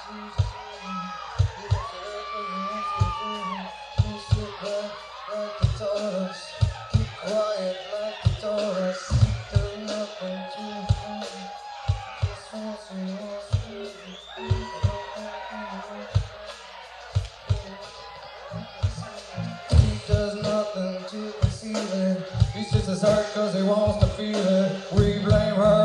Keep quiet like the Taurus. Does nothing to just wants to he does nothing to conceal it. He's just as hurt cause he wants to feel it. We blame her.